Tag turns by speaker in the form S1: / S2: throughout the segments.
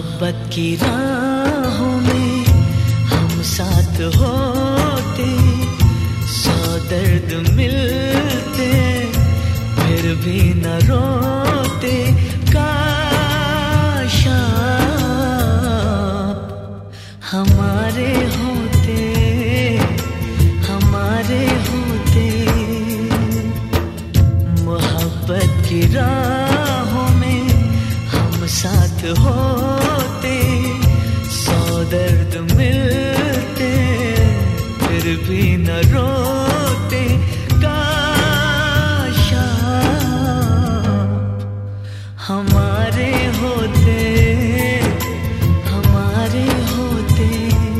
S1: मोहब्बत की राहों में हम साथ होते, सौ दर्द मिलते फिर भी न रोते। काश आप हमारे होते, हमारे होते। मोहब्बत की राहों में हम साथ होते, सौ दर्द मिलते फिर भी न रोते। काश आप हमारे होते, हमारे होते।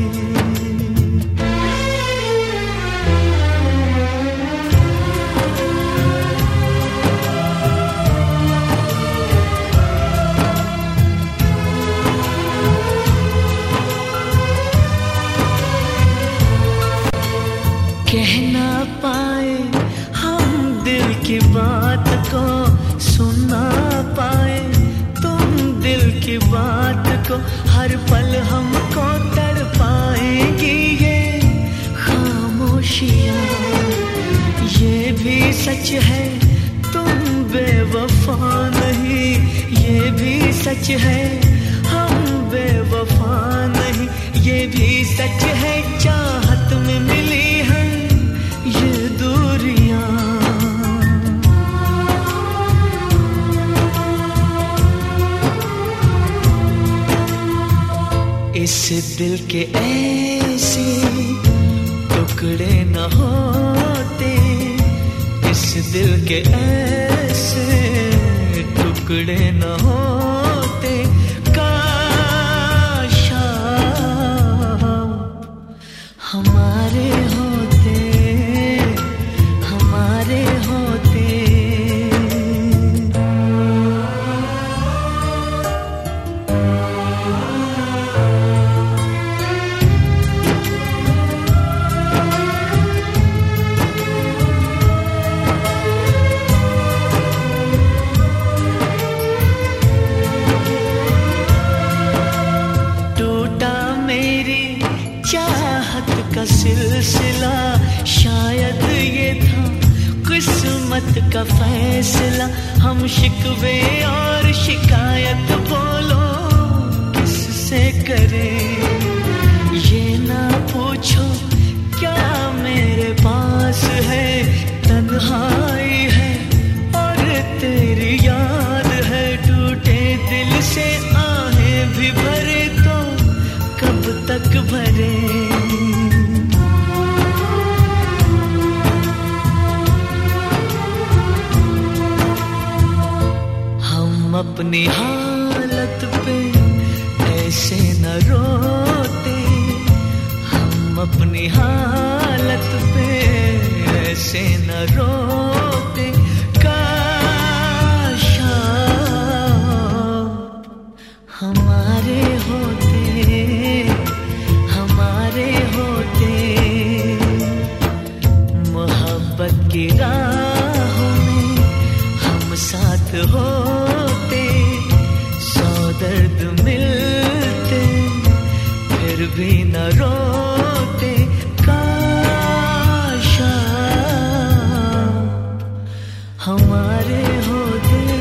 S1: कह ना पाए हम दिल की बात को, सुना पाए तुम दिल की बात को। हर पल हमको तड़पाएंगी ये खामोशियाँ। ये भी सच है तुम बेवफा नहीं, ये भी सच है हम बेवफा नहीं। ये भी सच है चाहत में मिली है ये दूरियां। इस दिल के ऐसे टुकड़े न होते, इस दिल के ऐसे टुकड़े न होते। काश आप हमारे होते, हमारे होते। टूटा मेरी चाहत का सिलसिला, शायद ये था किस्मत का फैसला। हम शिकवे और शिकायत बोलो किससे करें। ये ना पूछो क्या मेरे पास है, तन्हाई है और तेरी याद है। टूटे दिल से आहें भी भरे तो कब तक भरे। हम अपनी हालत पे ऐसे न रोते, हम अपनी हालत पे ऐसे न रोते। काश आप हमारे होते, हमारे होते। मोहब्बत की राहों में हम साथ होते, सौ दर्द मिलते फिर भी न रोते। काश आप हमारे होते।